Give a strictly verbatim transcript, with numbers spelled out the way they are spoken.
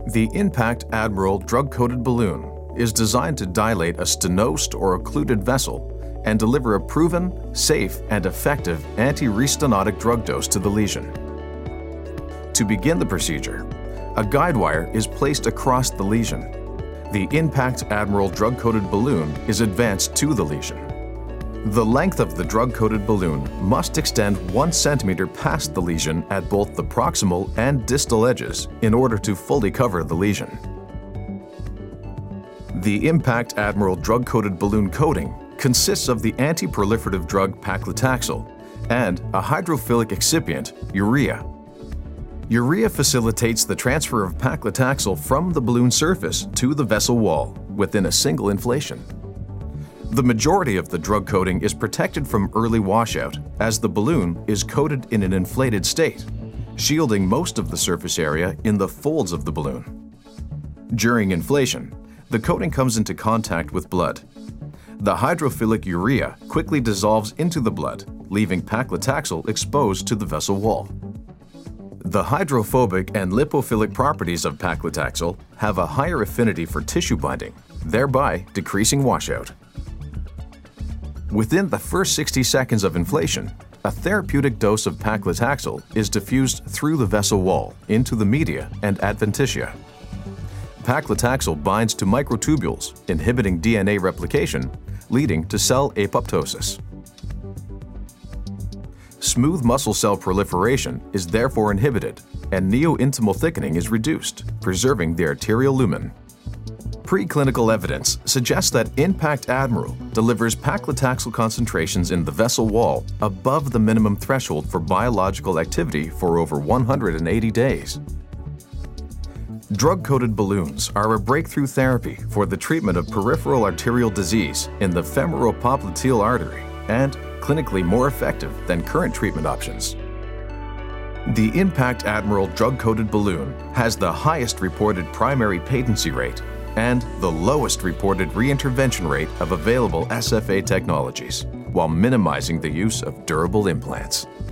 The Impact Admiral drug-coated balloon is designed to dilate a stenosed or occluded vessel and deliver a proven, safe, and effective anti-restenotic drug dose to the lesion. To begin the procedure, a guide wire is placed across the lesion. The Impact Admiral drug-coated balloon is advanced to the lesion. The length of the drug-coated balloon must extend one centimeter past the lesion at both the proximal and distal edges in order to fully cover the lesion. The Impact Admiral drug-coated balloon coating consists of the anti-proliferative drug paclitaxel and a hydrophilic excipient, urea. Urea facilitates the transfer of paclitaxel from the balloon surface to the vessel wall within a single inflation. The majority of the drug coating is protected from early washout as the balloon is coated in an inflated state, shielding most of the surface area in the folds of the balloon. During inflation, the coating comes into contact with blood. The hydrophilic urea quickly dissolves into the blood, leaving paclitaxel exposed to the vessel wall. The hydrophobic and lipophilic properties of paclitaxel have a higher affinity for tissue binding, thereby decreasing washout. Within the first sixty seconds of inflation, a therapeutic dose of paclitaxel is diffused through the vessel wall into the media and adventitia. Paclitaxel binds to microtubules, inhibiting D N A replication, leading to cell apoptosis. Smooth muscle cell proliferation is therefore inhibited, and neointimal thickening is reduced, preserving the arterial lumen. Preclinical evidence suggests that Impact Admiral delivers paclitaxel concentrations in the vessel wall above the minimum threshold for biological activity for over one hundred eighty days. Drug-coated balloons are a breakthrough therapy for the treatment of peripheral arterial disease in the femoropopliteal artery and clinically more effective than current treatment options. The Impact Admiral drug-coated balloon has the highest reported primary patency rate and the lowest reported reintervention rate of available S F A technologies, while minimizing the use of durable implants.